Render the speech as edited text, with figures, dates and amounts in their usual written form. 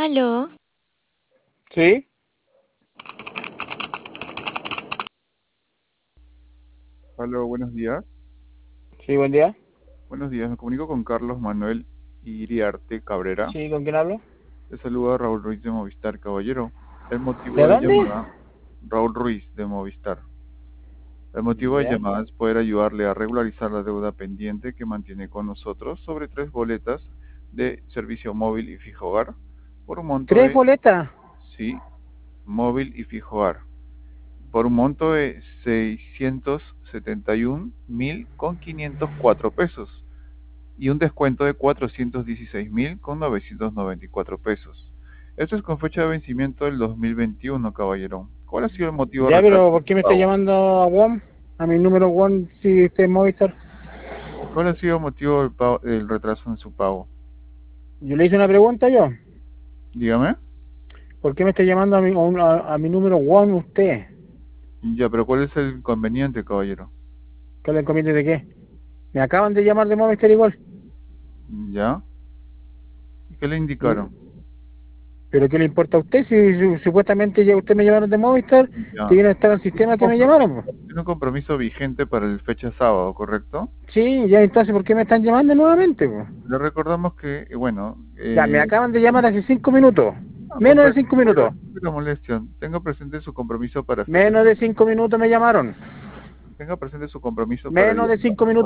Aló, Sí, Hola, buenos días. sí, buen día. Buenos días, me comunico con Carlos Manuel Iriarte Cabrera. Sí, ¿con quién hablo? Le saluda Raúl Ruiz de Movistar, caballero. El ¿De motivo de dónde? llamada, Raúl Ruiz de Movistar. El motivo de Ya. llamada es poder ayudarle a regularizar la deuda pendiente que mantiene con nosotros sobre 3 boletas de servicio móvil y fijo hogar por un monto ¿Tres de, boletas? sí, móvil y fijo hogar, por un monto de 671.504 pesos y un descuento de 416.994 pesos. Esto es con fecha de vencimiento del 2021, caballero. ¿Cuál ha sido el motivo de Ya, retraso pero en ¿por su qué me está pago? llamando a WOM? A mi número WOM, si usted es Movistar. ¿Cuál ha sido el motivo del retraso en su pago? Yo le hice una pregunta yo. Dígame. ¿Por qué me está llamando a mi número WOM usted? Ya, pero ¿cuál es el inconveniente, caballero? ¿Qué le encomiende de qué? Me acaban de llamar de Movistar igual. ¿Ya? ¿Y qué le ¿Mm? indicaron? ¿Pero qué le importa a usted si supuestamente ya usted me llamaron de Movistar? Ya. Tiene que estar en el sistema que me llamaron, pues. Tiene un compromiso vigente para el fecha sábado, ¿correcto? Sí, ya entonces ¿por qué me están llamando nuevamente, pues? Le recordamos que, bueno, Ya, me acaban de llamar hace 5 minutos. Menos de comprendo 5 minutos. la molestia. Tenga presente su compromiso para fecha. Menos de 5 minutos me llamaron. Tenga presente su compromiso para el Menos día de 5 minutos.